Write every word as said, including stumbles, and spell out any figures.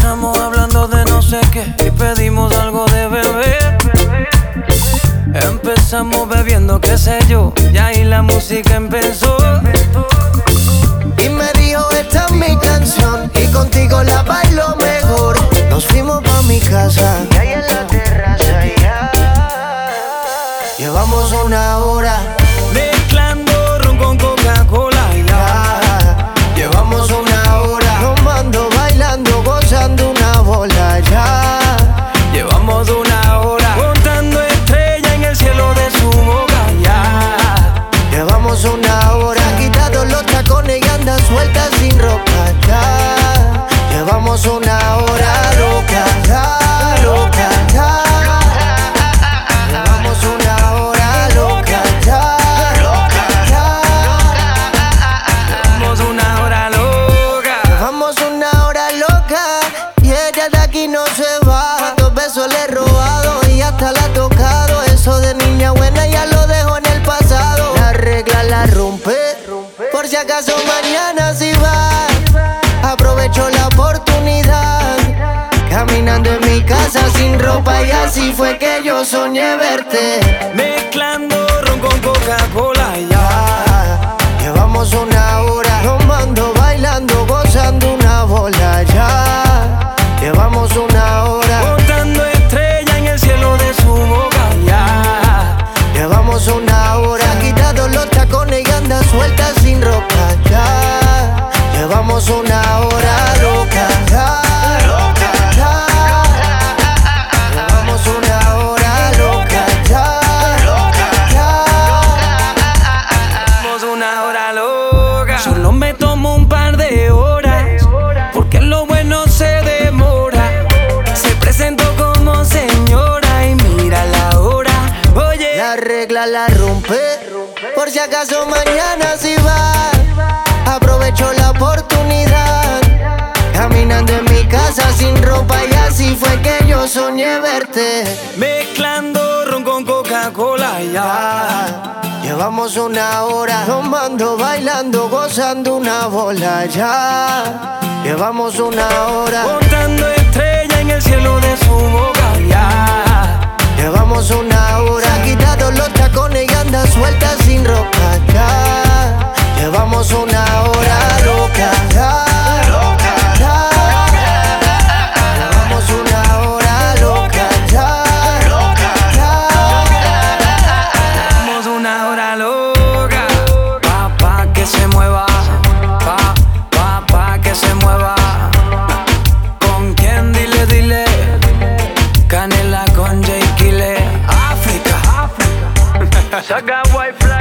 Empezamos hablando de no sé qué y pedimos algo de beber. Empezamos bebiendo, qué sé yo, y ahí la música empezó. Y me dijo, esta es mi canción y contigo la bailo mejor. Nos fuimos pa' mi casa y ahí en la terraza ya llevamos una hora mezclando ron con Coca-Cola ya. ya. Llevamos una hora tomando, bailando, gozando una bola ya. Llevamos una hora contando estrellas en el cielo de su boca ya. Llevamos una hora quitado los tacones y anda suelta sin ropa ya. Llevamos una hora loca ya, loca ya. Llevamos una hora loca ya, loca ya. Llevamos una hora loca. Llevamos una hora loca y ella de aquí no se va. Dos besos le he robado y hasta la ha tocado. Eso de niña buena ya lo dejo en el pasado. La regla la rompe, por si acaso mañana si va. Aprovecho la oportunidad, caminando en mi casa sin ropa y así fue que yo soñé verte. Mezclando ron con Coca-Cola ya. Ah, llevamos una hora tomando, bailando, gozando una bola ya. Llevamos una hora Contando estrellas en el cielo de su boca ya. llevamos una hora quitado los tacones y anda suelta sin ropa ya. Llevamos una hora loca ya, loca ya. Llevamos una hora loca ya, loca ya. Llevamos una hora loca. Solo me tomo un par de horas, porque lo bueno se demora. Se presentó como señora y mira la hora. Oye, La regla la rompe, por si acaso mañana si va. Aprovecho la oportunidad, caminando en mi casa sin ropa y así fue que yo soñé verte. mezclando ron con Coca-Cola ya. Ah, llevamos una hora tomando, bailando, gozando una bola ya. Llevamos una hora Contando estrellas en el cielo de su boca ya. llevamos una hora quitado los tacones y anda suelta sin ropa ya. Llevamos una hora loca ya, loca ya. Llevamos una hora loca ya, loca ya. Llevamos una hora loca. Pa, pa, que se mueva. Pa, pa, pa, que se mueva. ¿Con quién? Dile, dile. Canela con J. Kile. África. Saca Wi-Fi.